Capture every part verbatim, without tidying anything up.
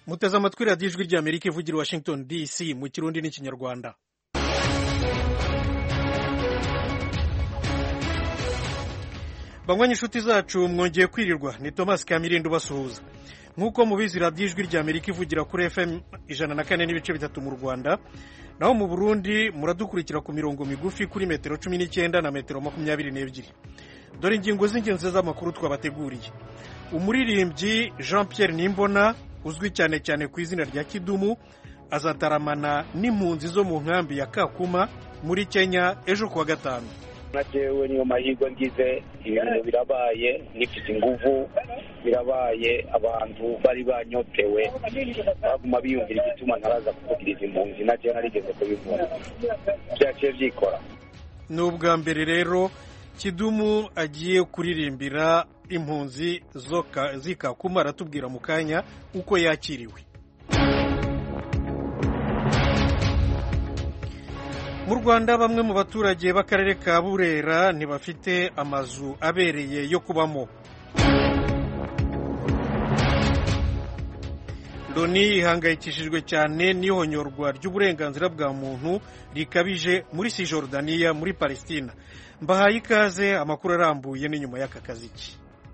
muteze amatwi radiyo ijwi ry'Amerika ivugira i Washington D C mu kirundi n'ikinyarwanda. Banywanyi inshuti zacu mwongeye kwirirwa, ni Thomas Kamirindo basuhuza. Nk'uko mubizi radiyo ijwi ry'Amerika ivugira kuri F M ijana na kane n'ibice bitatu mu Rwanda, naho mu Burundi muradukurikira ku mirongo migufi kuri metero cumi n'icyenda na metero makumyabiri n'ebyiri. Dore ingingo z'ingenzi z'amakuru twabateguriye. Umuririmbyi Jean Pierre Nimbona uzwi cyane cyane ku izina rya Kidumu azataramana n'impunzi zo mu nkambi ya Kakuma muri Kenya ejo kuwa gatanu. Najewe niyo mahirwe ngize, ibintu birabaye, nifite inguvu, birabaye, abantu bari banyotewe baguma biyumvira igituma ntaraza kuvugiriza impunzi, najewe narigeze kubivuna byaciye byikora. Ni ubwa mbere rero Kidumu agiye kuririmbira impunzi z'Ikakuma, aratubwira mu kanya uko yakiriwe. Mu Rwanda bamwe mu baturage b'akarere ka Burera ntibafite amazu abereye yo kubamo. Loni ihangayikishijwe cyane n'ihonyorwa ry'uburenganzira bwa muntu rikabije muri Cisjordania muri Palestina. Mbahaye ikaze, amakuru arambuye n'inyuma y'aka kaziki.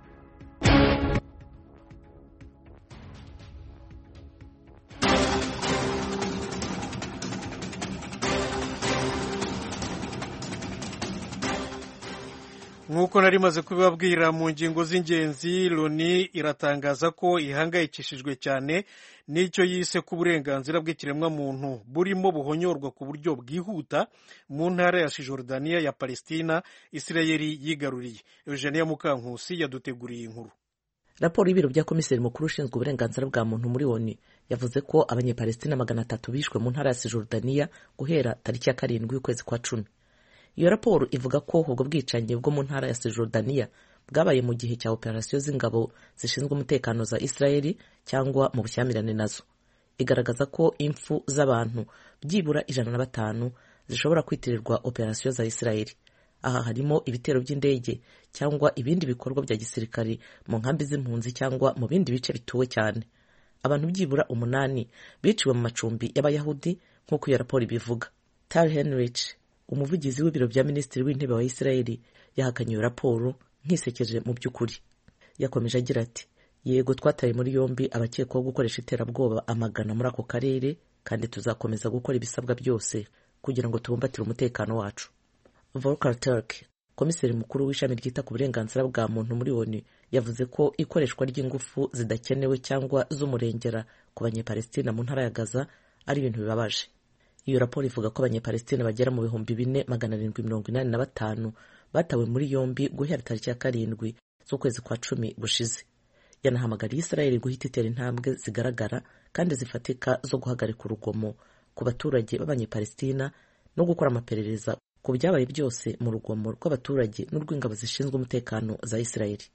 Nk'uko nari maze kubibabwira mu ngingo z'ingenzi, Loni iratangaza ko ihangayikishijwe cyane n'icyo yise ku burenganzira bw'ikiremwa muntu burimo buhonyorwa ku buryo bwihuta mu ntara ya Cisjordania ya Palestina Isirayeli yigaruriye. Eugenia Mukankusi yaduteguriye inkuru. Raporo y'ibiro bya komiseri mukuru ushinzwe uburenganzira bwa muntu muri Loni yavuze ko abanyepalestina magana atatu bishwe mu ntara ya Cisjordania guhera tariki ya karindwi y'ukwezi kwa cumi. Iyo raporo ivuga ko ubwo bwicanyi bwo mu ntara ya Cisjordania bwabaye mu gihe cya operasiyo z'ingabo zishinzwe umutekano za Israeli cyangwa mu bushyamirane nazo. Igaragaza ko impfu z'abantu byibura ijana na batanu zishobora kwitirirwa operasiyo za Israeli. Aha harimo ibitero by'indege cyangwa ibindi bikorwa bya gisirikari mu nkambi z'impunzi cyangwa mu bindi bice bituwe cyane. Abantu byibura umunani biciwe mu macumbi y'Abayahudi nk'uko iyo raporo ibivuga. Tal Henrich, umuvugizi w'ibiro bya minisitiri w'intebe wa Israeli, yahakanye iyo raporo nk'isekeje mu by'ukuri. Yakomeje agira ati, yego twataye muri yombi abakekwaho gukoresha iterabwoba amagana muri ako karere, kandi tuzakomeza gukora ibisabwa byose kugira ngo tubumbatire umutekano wacu. Volker Turk, komiseri mukuru w'ishami ryita ku burenganzira bwa muntu muri Loni, yavuze ko ikoreshwa ry'ingufu zidakenewe cyangwa z'umurengera ku banyepalestina mu ntara ya Gaza ari ibintu bibabaje. Iyo raporo ivuga ko abanyepalestina bagera mu bihumbi bine magana arindwi mirongo inani na batanu batawe muri yombi guhera tariki ya karindwi z'ukwezi kwa cumi gushize. Yanahamagariye Israeli guhita itera intambwe zigaragara kandi zifatika zo guhagarika urugomo ku baturage b'abanyepalestina no gukora amaperereza ku byabaye byose mu rugomo rw'abaturage n'urw'ingabo zishinzwe umutekano za Israeli.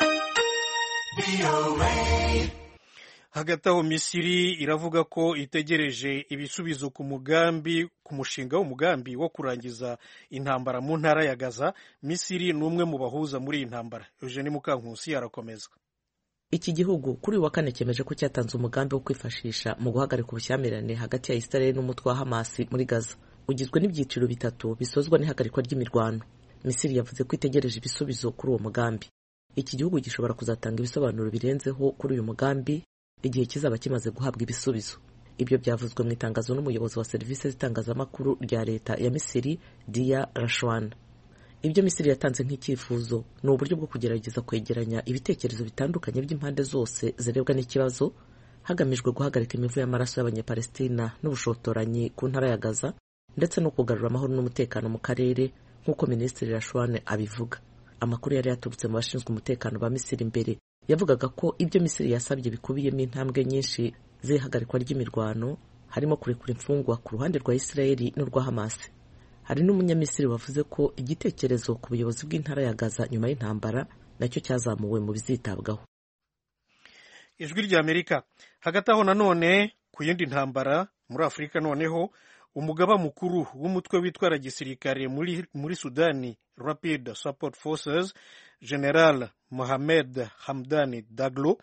Hagati aho Misiri iravuga ko itegereje ibisubizo ku mugambi ku mushinga w'umugambi wo kurangiza intambara mu ntara ya Gaza. Misiri ni umwe mu bahuza muri iyi ntambara. Eugenie Mukankusi arakomeza. Iki gihugu kuri wa kane cyemeje ko cyatanze umugambi wo kwifashisha mu guhagarika ubushyamirane hagati ya Israel n'umutwe wa Hamas muri Gaza. Ugizwe n'ibyiciro bitatu bisozwa n'ihagarikwa ry'imirwano. Misiri yavuze ko itegereje ibisubizo kuri uwo mugambi. Iki gihugu gishobora kuzatanga ibisobanuro birenzeho kuri uyu mugambi igihe kizaba kimaze guhabwa ibisubizo. Ibyo byavuzwe mu itangazo n'umuyobozi wa serivisi z'itangazamakuru rya leta ya Misiri, Dia Rashwan. Ibyo Misiri yatanze nk'icyifuzo ni uburyo bwo kugerageza kwegeranya ibitekerezo bitandukanye by'impande zose zirebwa n'ikibazo, hagamijwe guhagarika imivu y'amaraso y'abanyepalestina n'ubushotoranyi ku ntara ya Gaza, ndetse no kugarura amahoro n'umutekano mu karere nk'uko Minisitiri Rashwan abivuga. Amakuru yari yaturutse mu bashinzwe umutekano ba Misiri mbere yavugaga ko ibyo Misiri yasabye bikubiyemo intambwe nyinshi z'ihagarikwa ry'imirwano, harimo kurekura imfungwa ku ruhande rwa Israeli n'urwa Hamas. Hari n'umunyamisiri wavuze ko igitekerezo ku buyobozi bw'intara ya Gaza nyuma y'intambara nacyo cyazamuwe mu bizitabwaho. Ijwi ry'Amerika. Hagati aho nanone ku yindi ntambara muri Afurika, noneho umugaba mukuru w'umutwe witwara gisirikare muri muri Sudani Rapid Support Forces, General Mohamed Hamdani Daglo,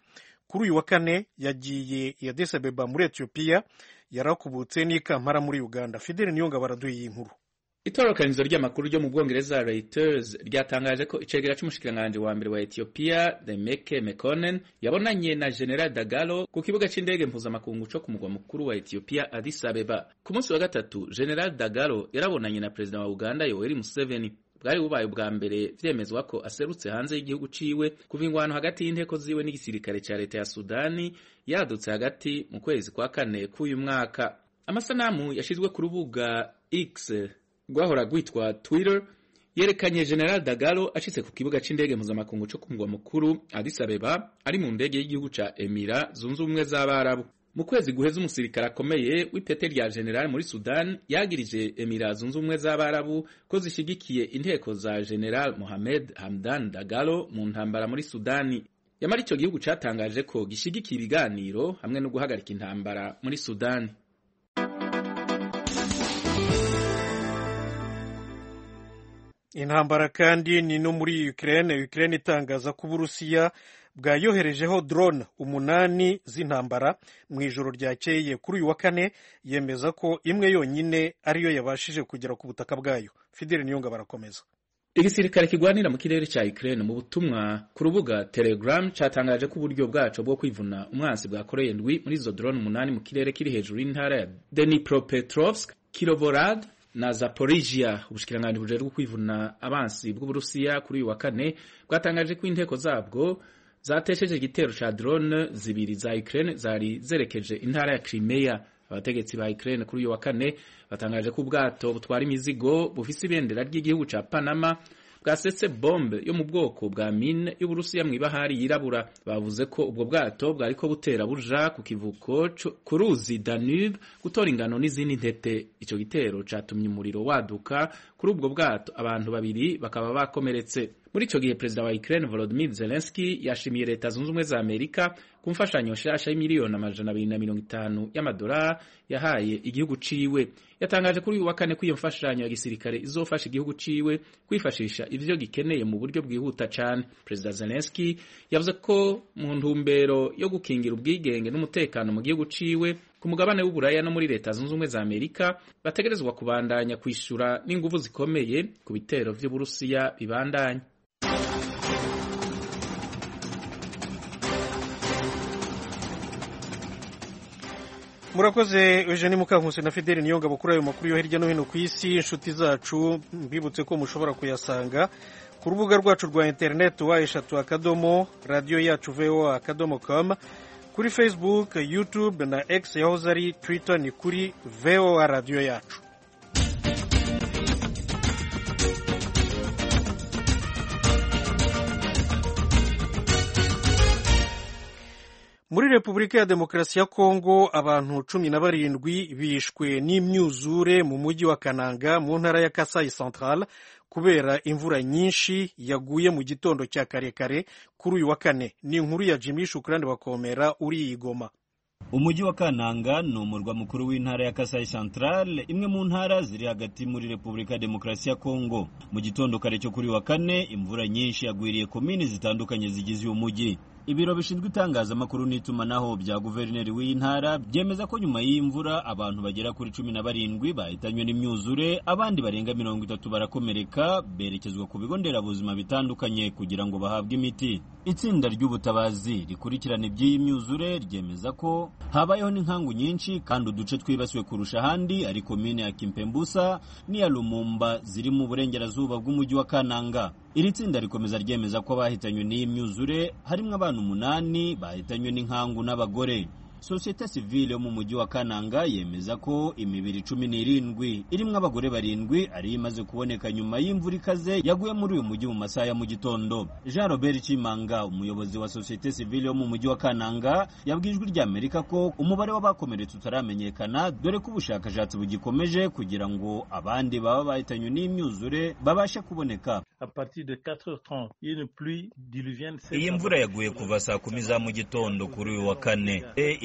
kuri uyu wa kane yagiye i Addis Abeba muri Ethiopia, yarakubutse n'i Kampala muri Uganda. Fidel Niyonga baraduye iyi nkuru. Itororokanizo ry'amakuru ryo mu Bwongereza Reuters ryatangaje ko icegera c'umushikiranganje wa mbere wa Ethiopia Demeke Mekonnen yabonanye na General Dagalo ku kibuga c'indege mpuzamakungu co ku mugwa mukuru wa Ethiopia Addis Abeba. Ku munsi wa gatatu General Dagalo yarabonanye na President wa Uganda Yoweri Museveni. Bwari bubaye ubwa mbere vyemezwa ko aserutse hanze y'igihugu ciwe kuva ingwano hagati y'inteko ziwe n'igisirikare ca leta ya Sudani yadutse hagati mu kwezi kwa kane k'uyu mwaka. Amasanamu yashizwe ku rubuga X rwahora rwitwa Twitter yerekanye General Dagalo ashitse ku kibuga c'indege mpuzamakungu co ku mugwa mukuru Addis Abeba ari mu ndege y'igihugu ca Emira zunze ubumwe z'Abarabu. Mu kwezi guheza umusirikare akomeye w'ipete rya General muri Sudan yagirije Emira zunze ubumwe z'Abarabu ko zishigikiye inteko za General Mohamed Hamdan Dagalo mu ntambara muri Sudani. Yamara ico gihugu catangaje ko gishigikiye ibiganiro hamwe no guhagarika intambara muri Sudani. Intambara kandi ni no muri Ukraine. Ukraine itangaza ko Uburusiya bwayoherejeho drone umunani z'intambara mu ijoro ryakeye kuri uyu wa kane, yemeza ko imwe yonyine ariyo yabashije kugera ku butaka bwayo. Fidel Niyonga barakomeza. Igisirikare kigwanira mu kirere ca Ukraine mu butumwa ku rubuga Telegram catangaje ko uburyo bwaco bwo kwivuna umwansi bwakoreye ndwi muri izo drone umunani mu kirere kiri hejuru y'intara ya Dnipropetrovsk, Kirovorad na Zaporizhia. Ubushikiranganje bujejwe kwivuna abansi bw'Uburusiya kuri uyu wa kane bwatangaje ko inteko zabwo zatesheje igitero ca drone zibiri za Ukraine zari zerekeje intara ya Crimea. Abategetsi ba Ukraine kuri uyu wa kane batangaje ko ubwato butwara imizigo bufise ibendera ry'igihugu ca Panama bwasetse bombe yo mu bwoko bwa mine y'Uburusiya mw'ibahari yirabura. Bavuze ko ubwo bwato bwariko butera buja ku kivuko ku ruzi Danube gutora ingano n'izindi ntete. Ico gitero catumye umuriro waduka kuri ubwo bwato, abantu babiri bakaba bakomeretse. Muri ico gihe Perezida wa Ukraine Volodymyr Zelensky yashimiye leta zunze ubumwe za Amerika ku mfashanyo nshasha y'imiliyoni amajana abiri na mirongo itanu y'amadolari yahaye igihugu ciwe. Yatangaje kuri uyu wa kane ko iyo mfashanyo ya gisirikare izofasha igihugu ciwe kwifashisha ivyo gikeneye mu buryo bwihuta cane. Perezida Zelensky yavuze ko mu ntumbero yo gukingira ubwigenge n'umutekano mu gihugu ciwe ku mugabane w'Uburaya no muri leta zunze ubumwe za Amerika bategerezwa kubandanya kwishura n'inguvu zikomeye ku bitero vy'Uburusiya bibandanya. Murakoze Eugenie Mukankusi na Fidel Niyonga bakuru ayo makuru yo hirya no hino ku isi. Inshuti zacu mbibutse ko mushobora kuyasanga ku rubuga rwacu rwa internet wa eshatu akadomo radio yacu voa akadomo com, kuri Facebook, YouTube na X yahoze ari Twitter ni kuri voa radio yacu. Muri Repubulika ya Demokarasi ya Kongo abantu cumi na barindwi bishwe n'imyuzure mu mujyi wa Kananga mu ntara ya Kasai Central kubera imvura nyinshi yaguye mu gitondo cya kare kare kuri uyu wa kane. Ni inkuru ya Jimmy Shukrani Bakomera uri i Goma. Umujyi wa Kananga ni umurwa mukuru w'intara ya Kasai Central, imwe mu ntara ziri hagati muri Repubulika ya Demokarasi ya Kongo. Mu gitondo kare cyo kuri wa kane imvura nyinshi yagwiriye komini zitandukanye zigize uyu mujyi. Ibiro bishinzwe itangazamakuru n'itumanaho bya guverineri w'intara byemeza ko nyuma y'imvura abantu bagera kuri cumi na barindwi bahitanywe n'imyuzure, abandi barenga mirongo itatu barakomereka berekezwa ku bigo nderabuzima bitandukanye kugira ngo bahabwe imiti. Itsinda ry'ubutabazi rikurikirana iby'iyi myuzure ryemeza ko habayeho n'inkangu nyinshi kandi uduce twibasiwe kurusha ahandi ari komine ya Kimpembusa n'iya Lumumba ziri mu burengerazuba bw'umujyi wa Kananga. Iri tsinda rikomeza ryemeza ko bahitanywe n'iyi myuzure harimo abantu umunani bahitanywe n'inkangu n'abagore. Societe civile yo mu mujyi wa Kananga yemeza ko imibiri cumi n'irindwi irimo abagore barindwi ari imaze kuboneka nyuma y'imvura ikaze yaguye muri uyu mujyi mu masaha ya mu gitondo. Jean Robert Chimanga, umuyobozi wa Societe civile yo mu mujyi wa Kananga, yabwijwe rya Amerika ko umubare w'abakomeretse utaramenyekana dore ko ubushakashatsi bugikomeje kugira ngo abandi baba bahitanywe n'imyuzure babashe kuboneka. A partir de quatre heures trente, une pluie diluvienne. Iyi mvura yaguye kuva saa kumi za mu gitondo kuri uyu wa kane. E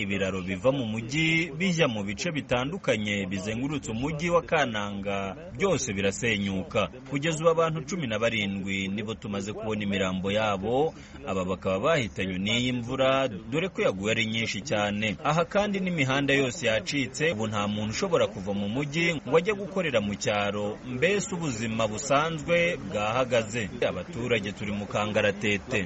ibiraro biva mu mujyi bijya mu bice bitandukanye bizengurutse umujyi wa Kananga byose birasenyuka. Kugeza ubu abantu cumi na barindwi nibo tumaze kubona imirambo yabo, aba bakaba bahitanywe n'iyi mvura dore ko yaguye ari nyinshi cyane. Aha kandi n'imihanda yose yacitse, ubu nta muntu ushobora kuva mu mujyi ngo ajye gukorera mu cyaro, mbese ubuzima busanzwe bwahagaze. Abaturage turi mu kangaratete.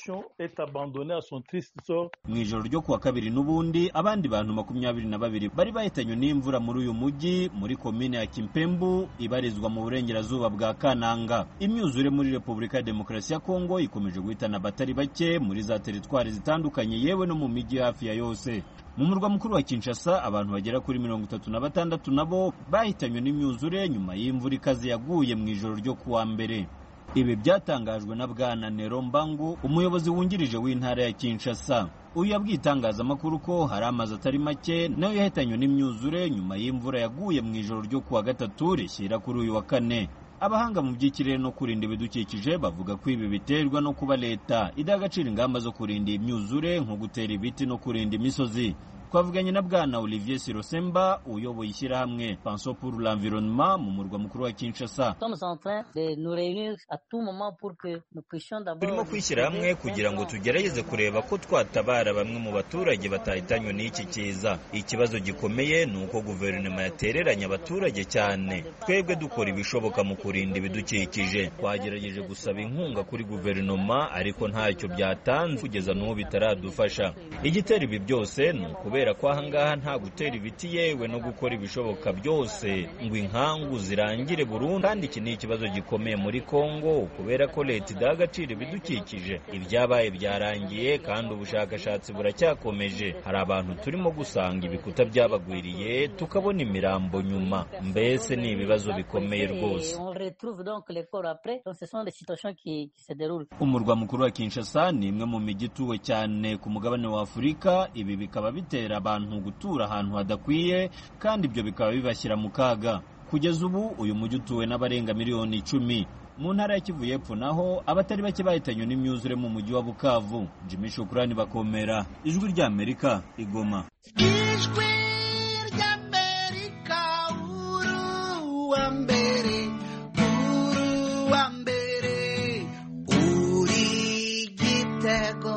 Mu ijoro ryo kuwa kabiri n'ubundi abandi bantu makumyabiri na babiri bari bahitanywe n'imvura muri uyu mujyi muri komine ya Kimpembu ibarizwa mu burengerazuba bwa Kananga. Imyuzure muri Repubulika ya Demokarasi ya Kongo ikomeje guhitana abatari bake muri za teritwari zitandukanye yewe no mu mijyi hafi ya yose. Mu murwa mukuru wa Kinshasa abantu bagera kuri mirongo itatu na batandatu nabo bahitanywe n'imyuzure nyuma y'imvura ikaze yaguye mu ijoro ryo kuwa mbere. Ibi byatangajwe na Bwana Nero Mbangu, umuyobozi wungirije w'intara ya Kinshasa. Uyu yabwiye itangazamakuru ko hari amazu atari make nayo yahitanywe n'imyuzure nyuma y'imvura yaguye mu ijoro ryo kuwa gatatu rishyira kuri uyu wa kane. Abahanga mu by'ikirere no kurinda ibidukikije bavuga ko ibi biterwa no kuba leta idaha agaciro ingamba zo kurinda imyuzure nko gutera ibiti no kurinda imisozi. Twavuganye na Bwana Olivier Sirosemba uyoboye ishyirahamwe Penso pour l'environnement mu murwa mukuru wa Kinshasa. Turimo kwishyira hamwe kugira ngo tugerageze kureba ko twatabara bamwe mu baturage batahitanywe n'iki kiza. Ikibazo gikomeye ni uko guverinoma yatereranya abaturage cyane. Twebwe dukora ibishoboka mu kurinda ibidukikije. Twagerageje gusaba inkunga kuri guverinoma ariko ntacyo byatanze kugeza n'ubu bitaradufasha. Igitera ibi byose ni ukubera ko ahangaha nta gutera ibiti yewe no gukora ibishoboka byose ngo inkangu zirangire burundu. Kandi iki ni ikibazo gikomeye muri Kongo kubera ko leta idaha agaciro ibidukikije. Ibyabaye byarangiye kandi ubushakashatsi buracyakomeje. Hari abantu turimo gusanga ibikuta byabagwiriye tukabona imirambo nyuma. Mbese ni ibibazo bikomeye rwose. Umurwa mukuru wa Kinshasa ni imwe mu mijyi ituwe cyane ku mugabane wa Afurika. Ibi bikaba bitera abantu gutura ahantu hadakwiye kandi ibyo bikaba bibashyira mu kaga. Kugeza ubu uyu mujyi utuwe n'abarenga miliyoni icumi. Mu ntara ya Kivu y'Epfo naho abatari bake bahitanywe n'imyuzure mu mujyi wa Bukavu. Jimmy Shukrani Bakomera, Ijwi ry'Amerika, Igoma. Ijwi ry'Amerika, uru wa mbere, uru wa mbere, uri Gitego.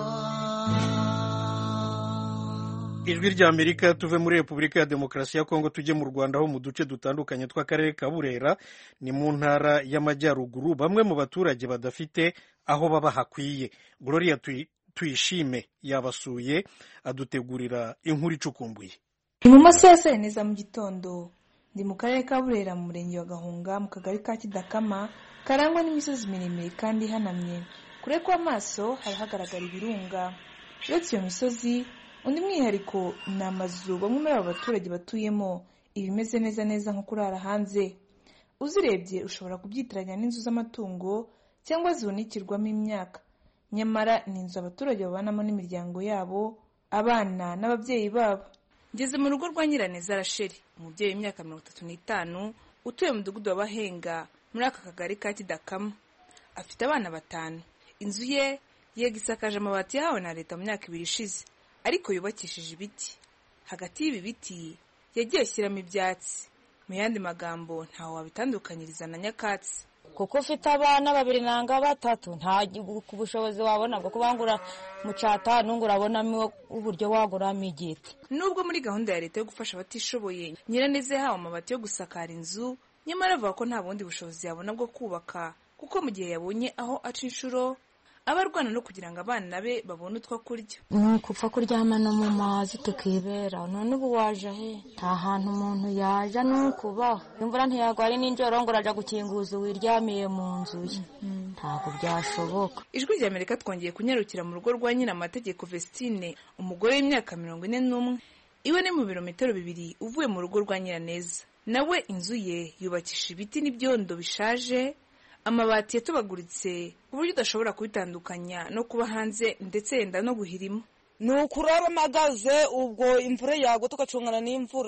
Ijwi ry'Amerika, tuve muri Repubulika ya Demokarasi ya Kongo tujye mu Rwanda ho mu duce dutandukanye tw'akarere ka Burera ni mu ntara y'Amajyaruguru. Bamwe mu baturage badafite aho baba hakwiye. Gloria Tuyishime yabasuye adutegurira inkuru icukumbuye. Ni mu masaha ya saa yine za mu gitondo ndi mu karere ka Burera mu murenge wa Gahunga mu kagari ka Kidakama karangwa n'imisozi miremire kandi ihanamye. Kure kw'amaso hari hagaragara ibirunga. Uretse iyo misozi, undi mwihariko ni amazu bamwe muri abo baturage batuyemo ibimeze neza neza nko kurara hanze. Uzirebye ushobora kubyitiranya n'inzu z'amatungo cyangwa zihunikirwamo imyaka. Nyamara ni inzu abaturage babanamo n'imiryango yabo, abana n'ababyeyi babo. Ngeze mu rugo rwa Nyiraneza Rasheli, umubyeyi w'imyaka mirongo itatu n'itanu utuye mu mudugudu wa Bahenga muri aka kagari ka Kidakama. Afite abana batanu. Inzu ye yegisakaje amabati yahawe na leta mu myaka ibiri ishize, ariko yubakishije ibiti. Hagati y'ibi biti yagiye ashyiramo ibyatsi. Mu yandi magambo ntaho wabitandukanyiriza na nyakatsi. Kuko ufite abana babiri nanga batatu nta kubushobozi wabona bwo kubangura mu cyata nungura abonamo uburyo waguramo igiti. Nubwo muri gahunda ya leta yo gufasha abatishoboye Nyiraneze yahawe amabati yo gusakara inzu, nyamara avuga ko nta bundi bushobozi yabona bwo kubaka kuko mu gihe yabonye aho aca inshuro abarwana no kugira ngo abana be babone utwo kurya. Nukupfa kuryama no mu mazi tukibera. None ubu waje he? Nta hantu umuntu yaja nukubaho. Imvura ntiyagwari n'injoro ngo uraja gukinguza wiryamiye mu nzu ye. Ntabwo byashoboka. Ijwi ry'Amerika twongeye kunyarukira mu rugo rwa nyina amategeko Vestine, umugore w'imyaka mirongo ine n'umwe. Iwe ni mu birometero bibiri uvuye mu rugo rwa Nyiraneza. Nawe inzu ye yubakisha ibiti n'ibyondo bishaje, amabati yatubaguritse uburyo udashobora kubitandukanya no kuba hanze ndetse yenda no guhirima. Nukurara magaze ubwo imvura yago tukacungana n'imvura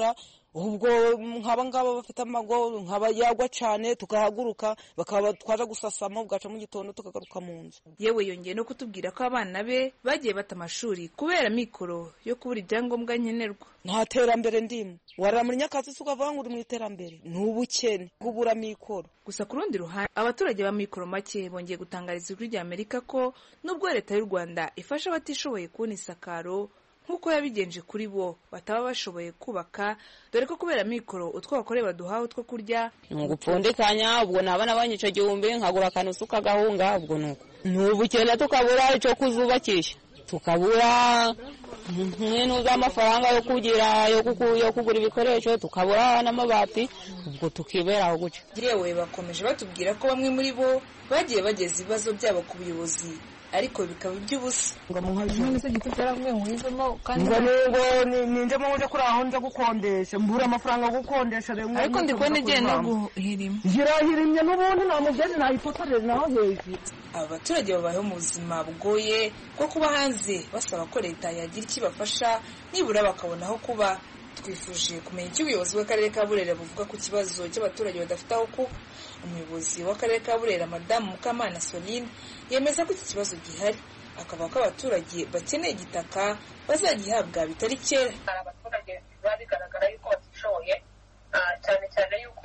ubwo nkaba ngaba bafite amago nkaba yagwa cyane tugahaguruka bakaba twaje gusasama bwaca mu gitondo tukagaruka mu nzu. Yewe yongeye no kutubwira ko abana be bagiye bata amashuri kubera mikoro yo kubura ibyangombwa nkenerwa. Nta terambere ndimo warara muri Nyakatsi ukavuga ngo uri mu iterambere ni ubukene kubura mikoro. Gusa ku rundi ruhande abaturage ba mikoro make bongeye gutangariza ijwi rya Amerika ko nubwo leta y'u Rwanda ifasha abatishoboye kubona isakaro nk'uko yabigenje kuri bo bataba bashoboye kubaka, dore ko kubera mikoro utwo bakoreye baduhawe two kurya ngupfundikanya ubwo nabana banyico gihumbi nkagura akantu suka gahunga ubwo nuko n'ubukene tukabura ico kuzubakisha tukabura nk'intu z'amafaranga yo kugira yo yo kugura ibikoresho tukabura n'amabati ubwo tukibera aho guca. Yewe bakomeje batubwira ko bamwe muri bo bagiye bageza ibibazo byabo ku buyobozi ariko bikaba iby'ubusa. Ngo muhaje se gitutera mwe mwizemo kandi ngo ngo ninje mu nje kuri aho nje gukondesha mbura amafaranga yo gukondesha rero ariko ndikone je no guhirima yirahirimye n'ubundi na mugezi na ifotorere naho hejuru. Aba baturage babayeho mu buzima bugoye bwo kuba hanze basaba ko leta yagira ikibafasha nibura bakabona aho kuba. Twifuje kumenya icyo ubuyobozi bw'akarere ka Burera buvuga ku kibazo cy'abaturage badafite aho kuba. Umuyobozi w'akarere ka Burera Madamu Mukamana Soline yemeza ko iki kibazo gihari, akavuga ko abaturage bakeneye igitaka bazagihabwa bitari kera. Abaturage biba bigaragara yuko batishoboye cyane cyane yuko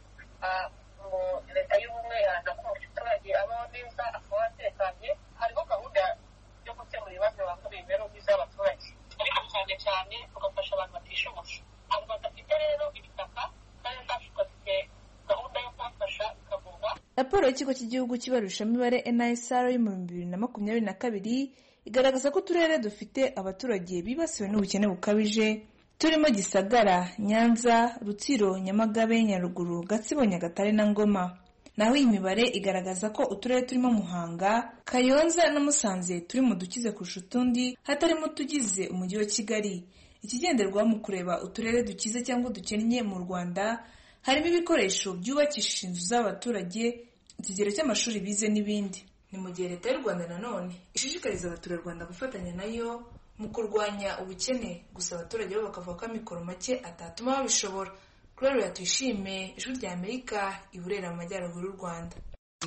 ngo leta y'ubumwe yanakora umuturage abaho neza akaba atekanye. Hariho gahunda yo gukemura ibibazo bakoreye imibereho myiza y'abaturage ariko cyane cyane tugafasha abantu batishoboye. Abo badafite rero ibitaka kandi zacu bafite gahunda yo kubafasha ikavurwa. Raporo y'ikigo cy'igihugu cy'ibarurishamibare N I S R yo mu bibiri na makumyabiri na kabiri igaragaza ko uturere dufite abaturage bibasiwe n'ubukene bukabije turimo Gisagara, Nyanza, Rutsiro, Nyamagabe, Nyaruguru, Gatsibo, Nyagatare na Ngoma. Naho iyi mibare igaragaza ko uturere turimo Muhanga, Kayonza na Musanze turi mu dukize kurusha utundi hatarimo tugize umujyi wa Kigali. Ikigenderwaho mu kureba uturere dukize cyangwa dukennye mu Rwanda harimo ibikoresho byubakishije inzu z'abaturage, ikigero cy'amashuri bize n'ibindi. Ni mu gihe leta y'u Rwanda nanone ishishikariza abaturarwanda gufatanya nayo mu kurwanya ubukene, gusa abaturage bo bakavuga ko amikoro make atatuma babishobora. Gloria Tuyishime, Ijwi rya Amerika, i Burera mu majyaruguru y'u Rwanda.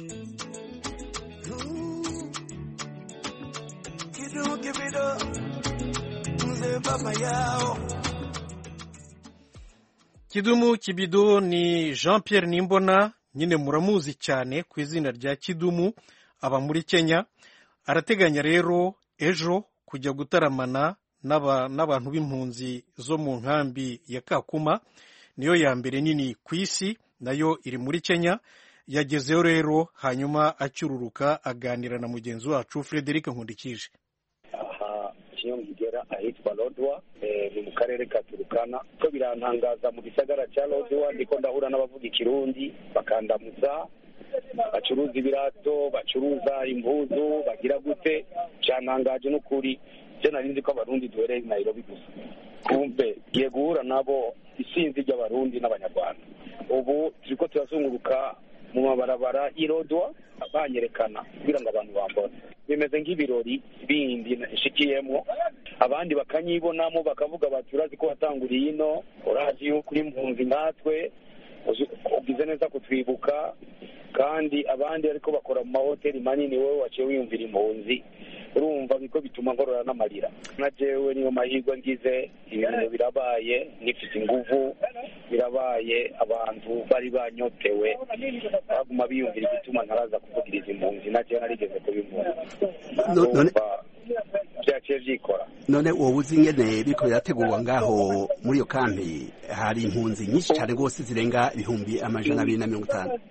Kidumu Kibido ni Jean Pierre Nimbona, nyine muramuzi cyane ku izina rya Kidumu, aba muri Kenya. Arateganya rero ejo kujya gutaramana n'abantu b'impunzi zo mu nkambi ya Kakuma, niyo ya mbere nini ku isi, nayo iri muri Kenya. Yagezeyo rero hanyuma acyururuka aganira na mugenzi wacu Frederic Nkundikije. Aha Kiyongera ahitwa Lodwa ni mu karere ka Turukana. Ko birantangaza mu gisagara cya Lodwa ndiko ndahura n'abavuga ikirundi bakandamuza, bacuruza ibirato, bacuruza impuzu, bagira gute, cyantangaje n'ukuri. Je narinzi ko abarundi duhereye Nairobi gusa, kumbe giye guhura nabo isinzi ry'abarundi n'abanyarwanda. Ubu turiko turazunguruka mu mabarabara y'Irodwa banyerekana kugira ngo abantu bambone. Bimeze nk'ibirori bindi nashikiyemo, abandi bakanyibonamo bakavuga bati urazi ko watanguriye ino, urazi yuko uri impunzi natwe, ugize neza kutwibuka, kandi abandi ariko bakora mu mahoteli manini wowe waciye wiyumvira impunzi. Urumva biko bituma ngorora n'amarira. Na jewe niyo mahirwe ngize, ibintu birabaye, nifite inguvu, birabaye abantu bari banyotewe baguma biyumvira igituma ntaraza kuvugiriza impunzi, na jewe narigeze kubimpunzi none byaciye byikora. None wowe uzi ingene biko birategurwa ngaho muri iyo kampi, hari impunzi nyinshi cyane rwose zirenga ibihumbi amajana abiri na mirongo itanu.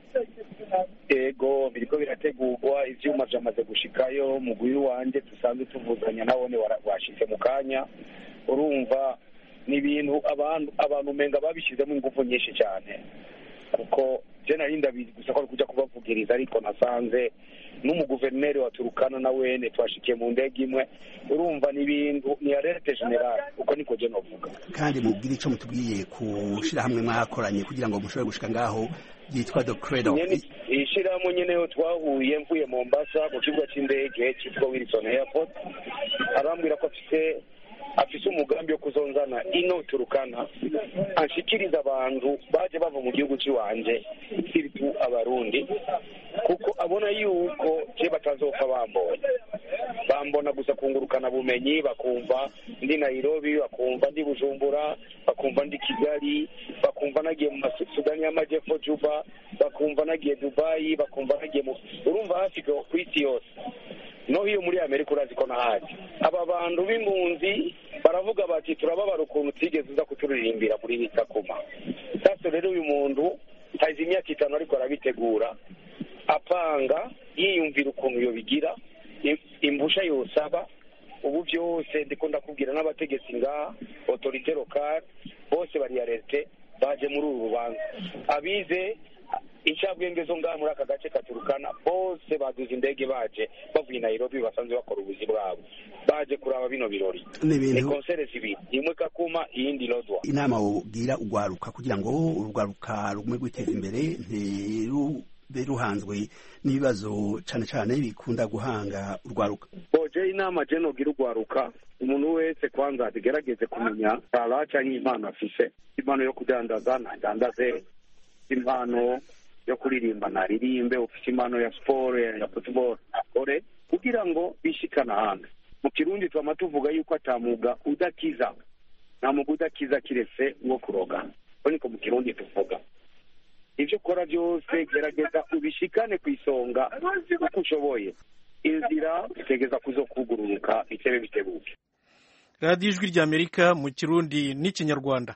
Ego biriko birategurwa, ivyuma vyamaze gushikayo, mugwi wanje dusanzwe tuvuzanya nawone washitse mu kanya. Urumva ni ibintu abantu abantu menga babishizemo ingufu nyinshi cyane, kuko je nari ndabizi gusa ko kuja kubavugiriza, ariko nasanze n'umuguverineri wa Turukana na wene twashikiye mu ndege imwe. Urumva ni ibintu ni alerte general, uko niko je novuga. Kandi mubwire ico mutubwiye kushira hamwe mwakoranye kugira ngo mushobore gushika ngaho yitwa The Cradle. Ishirahamwe nyene yo twahuye mvuye Mombasa ku kibuga c'indege cyitwa Wilson Airport, arambwira ko afite afise umugambi wo kuzonzana ino Turukana anshikiriza abantu baje bava mu gihugu cy'iwanje siritu abarundi kuko abona yuko je batazopfa bambona bambona gusa kungurukana bumenyi bakumva ndi Nairobi bakumva ndi Bujumbura bakumva ndi Kigali bakumva nagiye mu Sudani y'Amajyepfo Juba bakumva nagiye Dubai bakumva nagiye mu urumva Afrika ku isi yose no hiyo muri Amerika urazi ko nahaje aba bantu b'impunzi baravuga bati turababara ukuntu tigeze uza kuturirimbira muri Bitakuma sasa rero uyu muntu hazi imyaka itanu ariko arabitegura apanga yiyumvira ukuntu yo bigira imbusha yosaba ubu byose ndiko ndakubwira n'abategetsi nga autorité locale bose bari arete baje muri uru rubanza abize incabwenge zo ngaha muri aka gace katurukana bose baduze indege baje bavuye Nairobi basanzwe bakora ubuzi bwabo baje kuraba bino birori ni concert civil imwe Kakuma iyindi Lodwa. Inama ugira ugwaruka kugira ngo urugwaruka rumwe gwiteza imbere nteru beruhanzwe n'ibibazo cyane cyane bikunda guhanga urwaruka. Boje inama je no gira urwaruka umuntu wese kwanza agerageze kumenya talacha impano afise impano yo kudandaza ndandaze impano yo kuririmba naririmbe ufite impano ya sport ya football akore kugira ngo bishikana hanze. Mu Kirundi twama tuvuga yuko atamuga udakiza na muga udakiza kirese ngo kuroga ariko mu Kirundi tuvuga ivyo ukora byose gerageza ubishikane kwisonga uko ushoboye inzira itegeza kuzokugururuka bitebe bitebuke. Radio Ijwi rya Amerika mu Kirundi n'ikinyarwanda.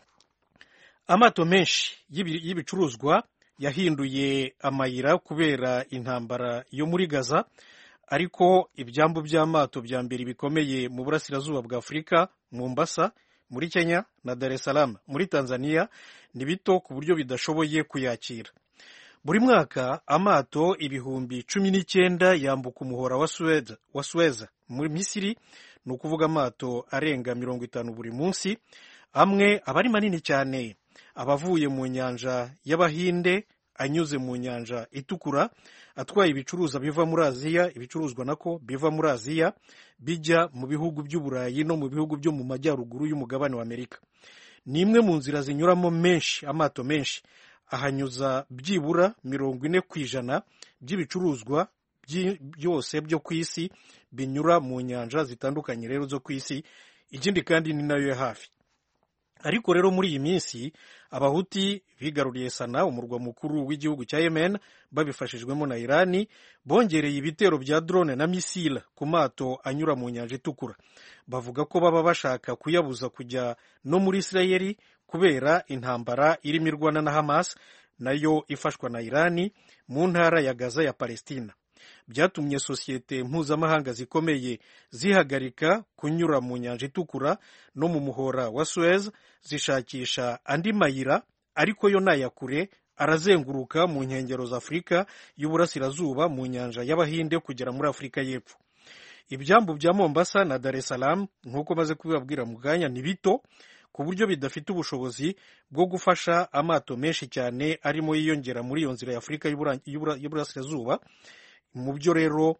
Amato menshi y'ibicuruzwa yahinduye amayira kubera intambara yo muri Gaza, ariko ibyambu by'amato bya mbere bikomeye mu burasirazuba bwa Afurika, Mombasa muri Kenya na Dar es Salaam muri Tanzania ni bito ku buryo bidashoboye kuyakira. Buri mwaka amato ibihumbi cumi n'icyenda yambuka umuhora wa Suez, wa Suez muri Misiri, ni ukuvuga amato arenga mirongo itanu buri munsi, amwe aba ari manini cyane, abavuye mu nyanja y'Abahinde anyuze mu nyanja itukura, atwaye ibicuruza biva muri Aziya, ibicuruzwa nako biva muri Aziya bijya mu bihugu by'Uburayi no mu bihugu byo mu majyaruguru y'umugabane wa Amerika. Ni imwe mu nzira zinyuramo menshi, amato menshi ahanyuza byibura mirongo ine ku ijana by'ibicuruzwa byose byo ku isi binyura mu nyanja zitandukanye rero zo ku isi, ikindi kandi ni nayo ya hafi. Ariko rero muri iyi minsi Abahuti bigaruriye Sana, umurwa mukuru w'igihugu cya Yemen, babifashijwemo na Irani, bongereye ibitero bya drone na misile ku mato anyura mu nyanja itukura. Bavuga ko baba bashaka kuyabuza kujya no muri Isirayeli kubera intambara irimo irwana na Hamas nayo ifashwa na Irani mu ntara ya Gaza ya Palestina. Byatumye sosiyete mpuzamahanga zikomeye zihagarika kunyura mu nyanja itukura no mu muhora wa Suez, zishakisha andi mayira, ariko yo nayakure arazenguruka mu nkengero za Afurika y'uburasirazuba mu nyanja y'Abahinde kugera muri Afurika y'Epfo. Ibyambu bya Mombasa na Dar es Salaam nk'uko maze kubibabwira mu kanya ni bito ku buryo bidafite ubushobozi bwo gufasha amato menshi cyane arimo yiyongera muri iyo nzira ya Afurika y'uburasirazuba. Mu byo rero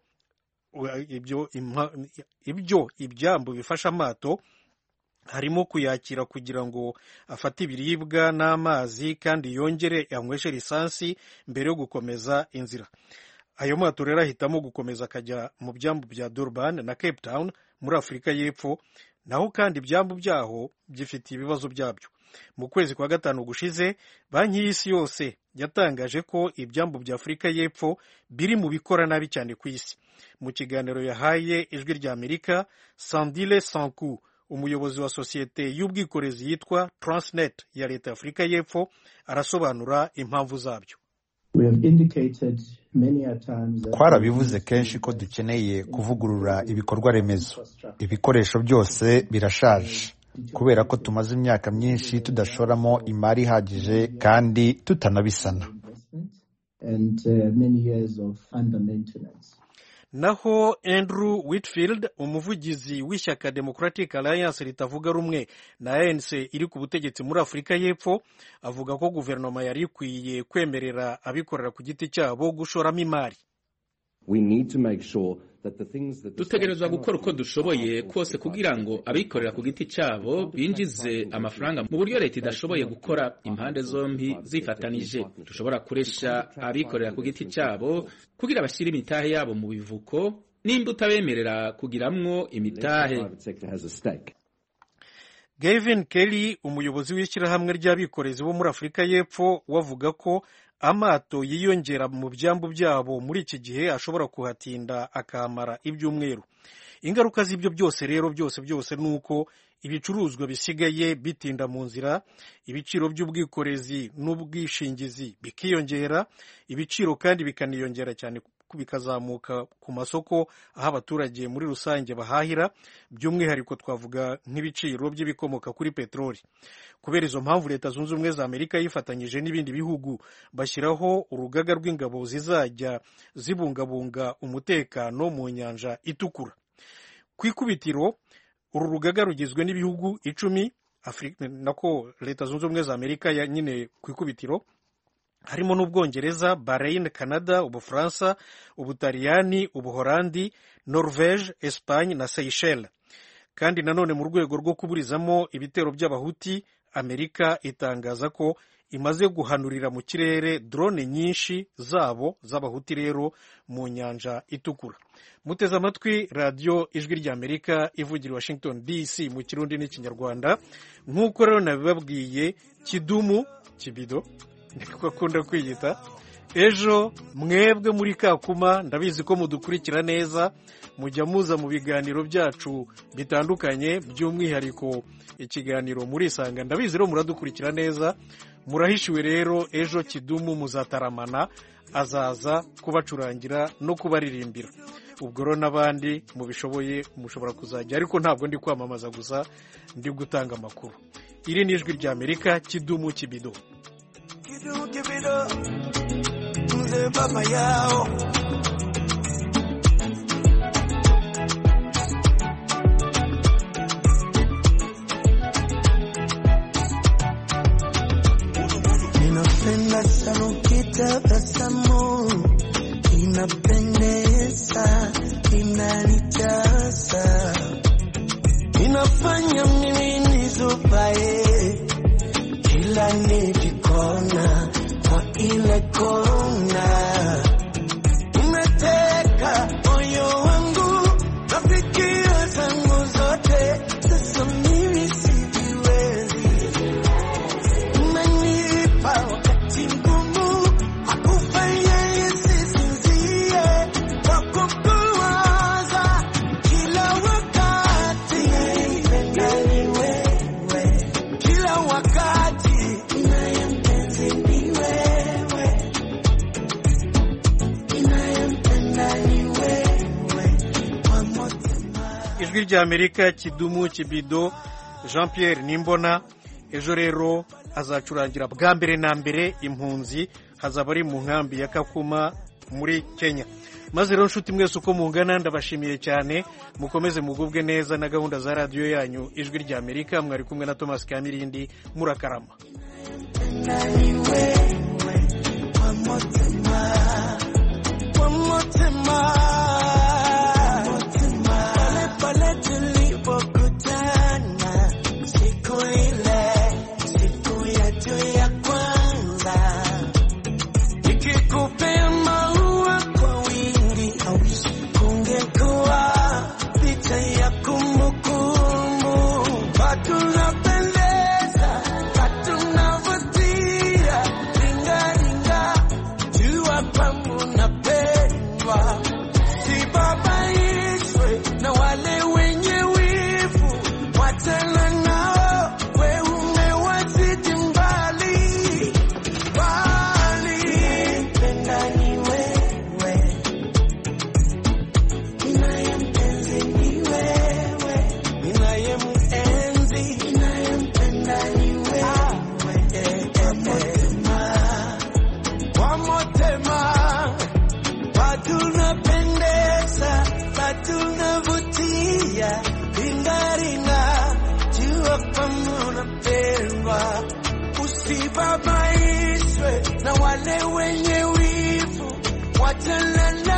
ibyo ibyo ibyambu bifasha amato harimo kuyakira kugira ngo afate ibiribwa n'amazi kandi yongere yanyweshe lisansi mbere yo gukomeza inzira. Ayo mato rero ahitamo gukomeza akajya mu byambu bya Durban na Cape Town muri Afurika y'Epfo, naho kandi ibyambu byaho byifitiye ibibazo byabyo. Mu kwezi kwa gatanu gushize banki y'isi yose yatangaje ko ibyambu bya Afurika y'Epfo biri mu bikora nabi cyane ku isi. Mu kiganiro yahaye Ijwi rya Amerika, Sandile Sanku, umuyobozi wa sosiyete y'ubwikorezi yitwa Transnet ya leta ya Afurika y'Epfo, arasobanura impamvu zabyo. Twarabivuze kenshi ko dukeneye kuvugurura ibikorwa remezo. Ibikoresho byose birashaje kubera ko tumaze imyaka myinshi tudashoramo imari ihagije kandi tutanabisana. Naho Andrew Whitfield, umuvugizi w'ishyaka Democratic Alliance ritavuga rumwe na A N C iri ku butegetsi muri Afurika y'Epfo, avuga ko guverinoma yari ikwiye kwemerera abikorera ku giti cyabo gushoramo imari. We need to make sure dutegerezwa gukora uko dushoboye kose kugira ngo abikorera ku giti cyabo binjize amafaranga mu buryo leta idashoboye gukora. Impande zombi zifatanije dushobora kuresha abikorera ku giti cyabo kugira bashyire imitahe yabo mu bivuko nimba utabemerera kugiramwo imitahe. Gavin Kelly, umuyobozi w'ishyirahamwe ry'abikorezi bo muri Afurika y'Epfo, wavuga ko amato yiyongera mu byambu byabo muri iki gihe ashobora kuhatinda akamara ibyumweru. Ingaruka z'ibyo byose rero byose byose ni uko ibicuruzwa bisigaye bitinda mu nzira, ibiciro by'ubwikorezi n'ubwishingizi bikiyongera, ibiciro kandi bikaniyongera cyane bikazamuka ku masoko aho abaturage muri rusange bahahira, by'umwihariko twavuga nk'ibiciro by'ibikomoka kuri peteroli. Kubera izo mpamvu Leta Zunze Ubumwe za Amerika yifatanyije n'ibindi bihugu bashyiraho urugaga rw'ingabo zizajya zibungabunga umutekano mu nyanja itukura. Ku ikubitiro uru rugaga rugizwe n'ibihugu icumi, Afurika nako Leta Zunze Ubumwe za Amerika ya nyine ku ikubitiro, harimo n'Ubwongereza, Bahrain, Canada, Ubufaransa, Ubutaliyani, Ubuholandi, Norvege, Espagne na Seychelles. Kandi nanone mu rwego rwo kuburizamo ibitero by'abahuti, Amerika itangaza ko imaze guhanurira mu kirere drone nyinshi zabo z'abahuti rero mu nyanja itukura. Muteze amatwi radio Ijwi ry'Amerika ivugira i Washington D C mu Kirundi n'Ikinyarwanda. Nk'uko rero nabibabwiye, Kidumu Kibido niko akunda kwiyita, ejo mwebwe muri Kakuma ndabizi ko mudukurikira neza, mujya muza mu biganiro byacu bitandukanye, by'umwihariko ikiganiro muri Isanga, ndabizi rero muradukurikira neza. Murahishiwe rero, ejo Kidumu muzataramana, azaza kubacurangira no kubaririmbira. Ubwo rero n'abandi mubishoboye mushobora kuzajya, ariko ntabwo ndi kwamamaza gusa, ndi gutanga amakuru. Iri ni Ijwi ry'Amerika, Kidumu Kibido. Kidumu Kibido, mzee baba yao. Ninapenda sana ukitabasamu, inapendeza, inanijaza, inafanya mimi nizubae kila nikikona kwa ile kona. Umeteka moyo wangu, nafikia zangu zote, sasa mimi sijiwezi. Umenipa wakati mgumu, hakufanya nisisinzie, kwa kukuwaza kila wakati. Ninayempenda ni wewe, kila wakati. Ninayempenzi ni wewe, ninayempenda ni wewe, kwa mutima. Ijwi ry'Amerika, Kidumu Kibido, Jean Pierre Nimbona. Ejo rero azacurangira bwa mbere na mbere impunzi, hazaba ari mu nkambi ya Kakuma muri Kenya. Maze rero nshuti mwese uko mungana, ndabashimiye cyane, mukomeze mugubwe neza na gahunda za radio yanyu Ijwi ry'Amerika. Mwari kumwe na Thomas Kamirindi, murakarama. Usibabaishwe na wale wenye wivu, wachana na